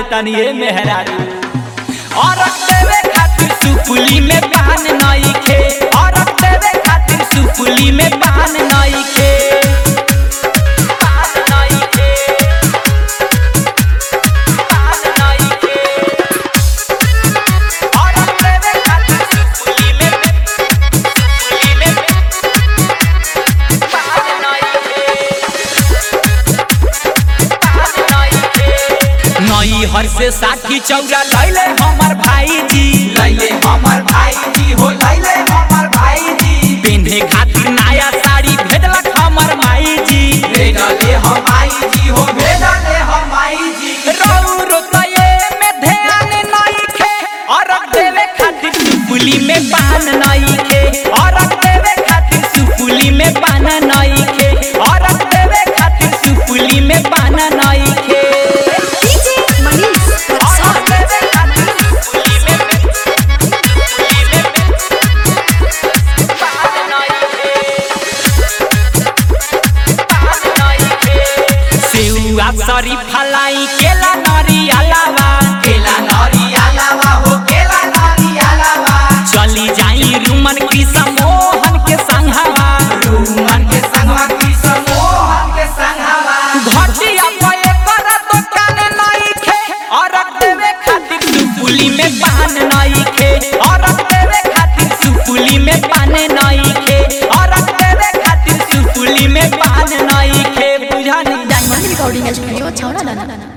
देतानी ए मेहरारू। और देवे खातिर सुपुली में पान नइखे, और देवे खातिर सुपुली में पान नइखे, पान नइखे, पान नइखे। और देवे खातिर सुपुली में पान नइखे, पान नइखे। नई हर से 60 चौरा लैले हमर भाईजी, लैले हमर भाईजी हो, लैले हमर भाईजी। पिन्हे खातिर नया साड़ी भेजलक हमर माईजी, भेजले हम माईजी हो, भेजले हम माईजी। रहु रोतये में ध्यान नइखे, और देवे खातिर सुपुली में पान नइखे, और देवे खातिर सुपुली में पान नइखे, और देवे खातिर सुपुली में पान नइखे। सरी फलाई केला नरियालावा, केला नरियालावा हो, केला नरियालावा। चली जाई रुमन कृष्ण मोहन के संघवा, रुमन के संगवा कृष्ण मोहन के संगवा। घटिया पे कर दुकान नइखे, और देवे खातिर सुपुली में पान नइखे, और देवे खातिर सुपुली में पान नइखे, और देवे खातिर सुपुली में पान नइखे। बुझा नहीं डायमंड रिकॉर्डिंग स्टूडियो छौड़ा लाना।